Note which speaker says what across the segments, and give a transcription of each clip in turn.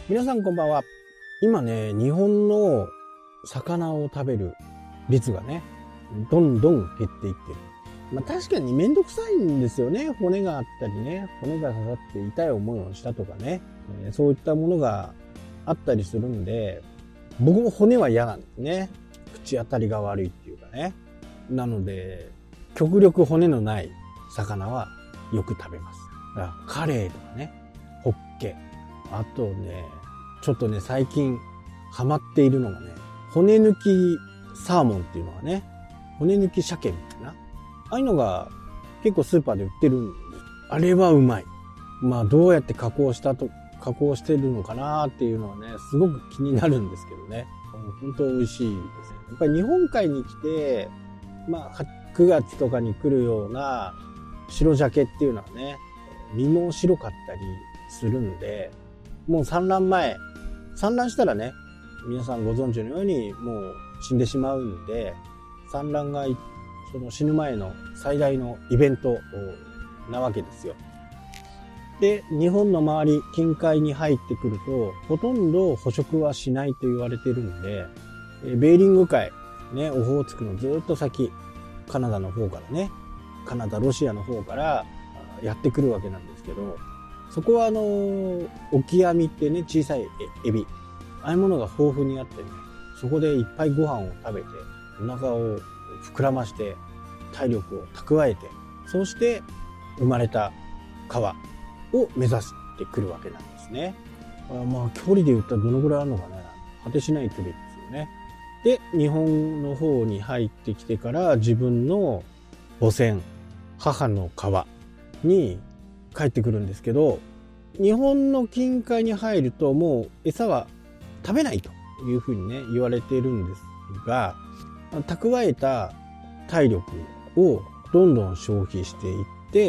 Speaker 1: 皆さんこんばんは。今ね、日本の魚を食べる率がね、どんどん減っていってる。確かにめんどくさいんですよね。骨があったりね、骨が刺さって痛い思いをしたとかね、そういったものがあったりするんで、僕も骨は嫌なんですね。口当たりが悪いっていうかね。なので、極力骨のない魚はよく食べます。だからカレイとかね、ホッケ、あとね、ちょっとね、最近ハマっているのがね、骨抜きサーモンっていうのがね、骨抜き鮭みたいな。ああいうのが結構スーパーで売ってるんです。あれはうまい。どうやって加工してるのかなっていうのはね、すごく気になるんですけどね。本当美味しいですね。やっぱり日本海に来て、9月とかに来るような白鮭っていうのはね、身も白かったりするんで、もう産卵したらね、皆さんご存知のようにもう死んでしまうんで、産卵がその死ぬ前の最大のイベントなわけですよ。で、日本の周り、近海に入ってくると、ほとんど捕食はしないと言われてるんで、ベーリング海、ね、オホーツクのずっと先、カナダの方からね、カナダ、ロシアの方からやってくるわけなんですけど、そこはオキアミってね、小さいエビ、ああいうものが豊富にあってね、そこでいっぱいご飯を食べて、お腹を膨らまして、体力を蓄えて、そうして生まれた川を目指してくるわけなんですね。距離で言ったらどのぐらいあるのかね、果てしない距離ですよね。で、日本の方に入ってきてから自分の母船、母の川に帰ってくるんですけど、日本の近海に入るともう餌は食べないというふうにね言われているんですが、蓄えた体力をどんどん消費していって、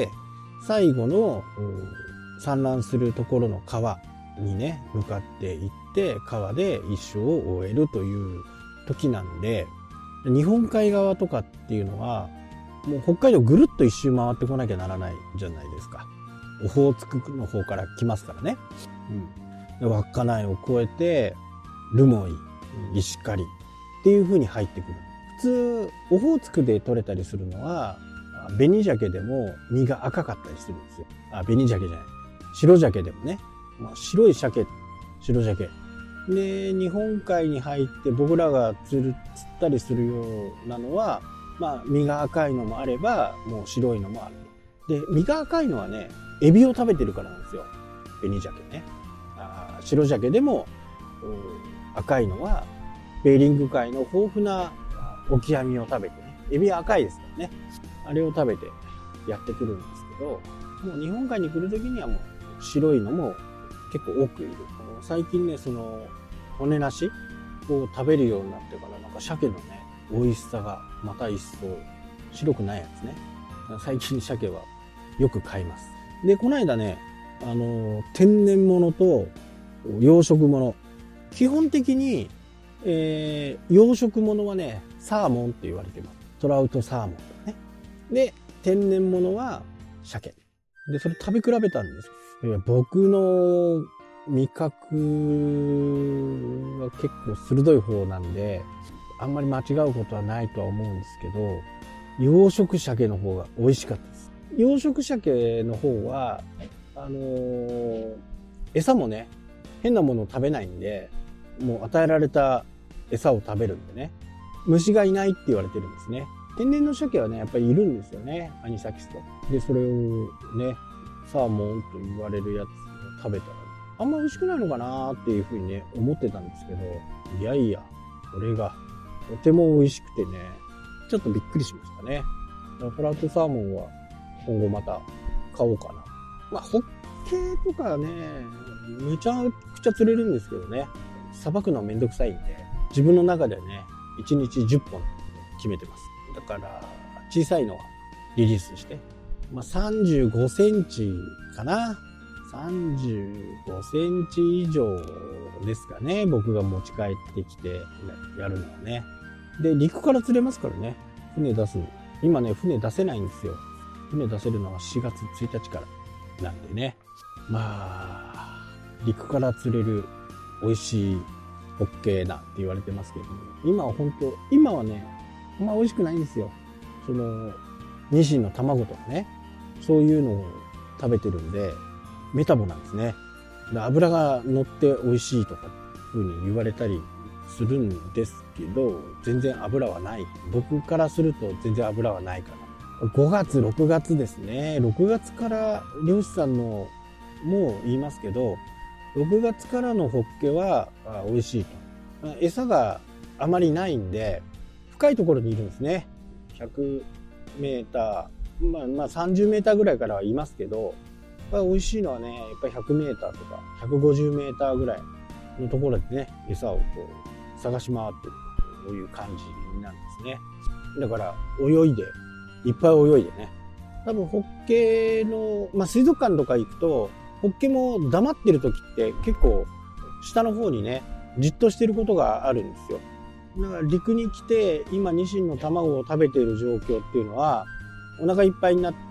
Speaker 1: 最後の産卵するところの川にね向かっていって、川で一生を終えるという時なんで、日本海側とかっていうのはもう北海道ぐるっと一周回ってこなきゃならないじゃないですか。オホーツクの方から来ますからね。稚内を越えて留萌、石狩っていう風に入ってくる。普通オホーツクで取れたりするのは紅鮭でも身が赤かったりするんですよ。紅鮭じゃない、白鮭でもね、白い鮭、白鮭で、日本海に入って僕らが釣ったりするようなのは、身が赤いのもあればもう白いのもある。で、身が赤いのはね、エビを食べてるからなんですよ。紅鮭ね。白鮭でも赤いのはベーリング海の豊富なオキアミを食べてね。エビは赤いですからね。あれを食べてやってくるんですけど、もう日本海に来るときにはもう白いのも結構多くいる。最近ね、その骨なしを食べるようになってから、なんか鮭のね、美味しさがまた一層白くないやつね。最近鮭はよく買います。で、この間ね、天然物と養殖物。基本的に、養殖物はね、サーモンって言われてます。トラウトサーモンとかね。で、天然物は鮭。で、それ食べ比べたんです。僕の味覚は結構鋭い方なんで、あんまり間違うことはないとは思うんですけど、養殖鮭の方が美味しかったです。養殖鮭の方は、餌もね、変なものを食べないんで、もう与えられた餌を食べるんでね、虫がいないって言われてるんですね。天然の鮭はね、やっぱりいるんですよね、アニサキスと。で、それをね、サーモンと言われるやつを食べたら、あんま美味しくないのかなっていうふうにね、思ってたんですけど、いやいや、これがとても美味しくてね、ちょっとびっくりしましたね。トラウトサーモンは今後また買おうかな。ホッケとかね、めちゃくちゃ釣れるんですけどね、さばくのはめんどくさいんで、自分の中でね、1日10本決めてます。だから小さいのはリリースして、35センチかな、35センチ以上ですかね、僕が持ち帰ってきてやるのはね。で、陸から釣れますからね、船出す。今ね、船出せないんですよ。船出せるのは4月1日からなんでね。陸から釣れる美味しいホッケだって言われてますけども、今はね、あんま美味しくないんですよ。その、ニシンの卵とかね、そういうのを食べてるんで、メタボなんですね。で、油が乗って美味しいとかふうに言われたりするんですけど、全然油はない。僕からすると全然油はないかな。5月、6月ですね。6月から漁師さんのも言いますけど、6月からのホッケは美味しいと。餌があまりないんで、深いところにいるんですね。100メーター、まあ30メーターぐらいからはいますけど、やっぱり美味しいのはね、やっぱり100メーターとか150メーターぐらいのところでね、餌をこう探し回ってるという感じなんですね。だからいっぱい泳いでね。多分ホッケの、水族館とか行くと、ホッケも黙ってる時って結構下の方にね、じっとしてることがあるんですよ。だから陸に来て今ニシンの卵を食べている状況っていうのは、お腹いっぱいになって、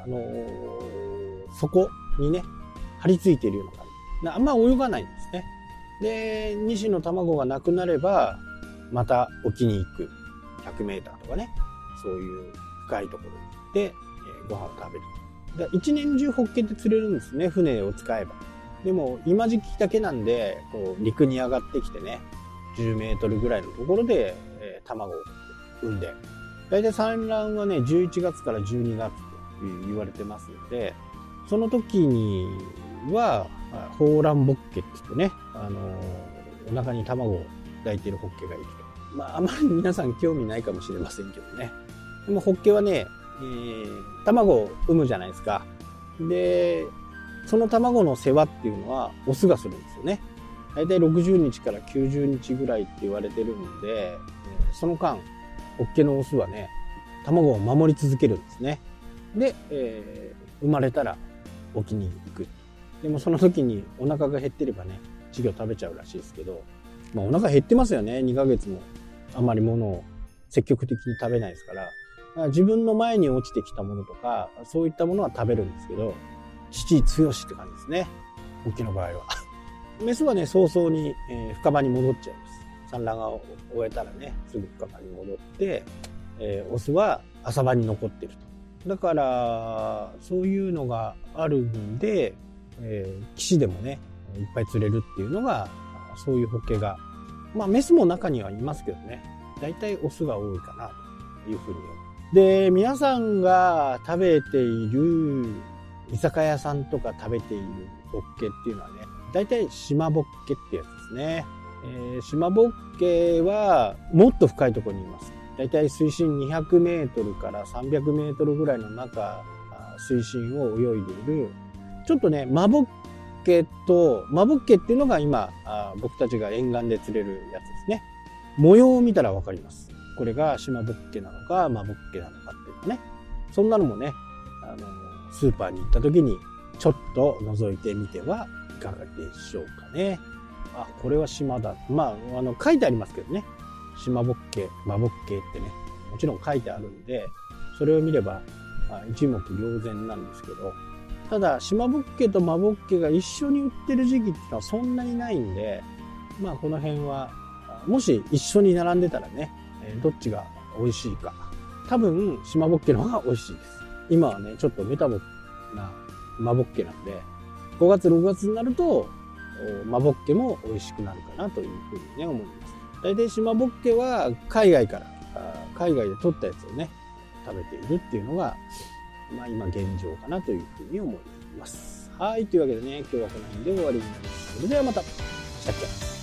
Speaker 1: 底にね、張り付いているような感じ。あんま泳がないんですね。で、ニシンの卵がなくなれば、また沖に行く。100メーターとかね、そういう深いところに行って、ご飯を食べる。一年中ホッケって釣れるんですね、船を使えば。でも今時期だけなんで、こう陸に上がってきてね、10メートルぐらいのところで、卵を産んで、だいたい産卵はね、11月から12月と言われてますので、その時には抱卵ボッケって言ってね、お腹に卵を抱いているホッケがいると。あまり皆さん興味ないかもしれませんけどね。でもホッケはね、卵を産むじゃないですか。で、その卵の世話っていうのはオスがするんですよね。だいたい60日から90日ぐらいって言われてるんで、その間、ホッケのオスはね、卵を守り続けるんですね。で、生まれたら沖に行く。でもその時にお腹が減ってればね、稚魚食べちゃうらしいですけど、お腹減ってますよね。2ヶ月もあまり物を積極的に食べないですから。自分の前に落ちてきたものとか、そういったものは食べるんですけど、父強しって感じですね。ホッケの場合は。メスはね、早々に、深場に戻っちゃいます。産卵が終えたらね、すぐ深場に戻って、オスは浅場に残ってると。だから、そういうのがあるんで、岸でもね、いっぱい釣れるっていうのが、そういうホッケが。メスも中にはいますけどね、だいたいオスが多いかな、というふうに思う。で、皆さんが食べている、居酒屋さんとか食べているホッケっていうのはね、だいたい島ボッケってやつですね。島ボッケはもっと深いところにいます。だいたい水深200メートルから300メートルぐらいの中、水深を泳いでいる、ちょっとね、マボッケっていうのが今、僕たちが沿岸で釣れるやつですね。模様を見たらわかります。これが島ボッケなのか、マボッケなのかっていうのね。そんなのもね、スーパーに行った時にちょっと覗いてみてはいかがでしょうかね。これは島だ。書いてありますけどね。島ボッケ、マボッケってね、もちろん書いてあるんで、それを見れば一目瞭然なんですけど、ただ島ボッケとマボッケが一緒に売ってる時期っていうのはそんなにないんで、この辺はもし一緒に並んでたらね、どっちが美味しいか。多分島ボッケの方が美味しいです。今はね、ちょっとメタボなマボッケなんで、5月6月になるとマボッケも美味しくなるかなというふうにね思います。大体島ボッケは海外で取ったやつをね食べているっていうのが今現状かなというふうに思います。はい、というわけでね、今日はこの辺で終わりになります。それではまた。したっけ。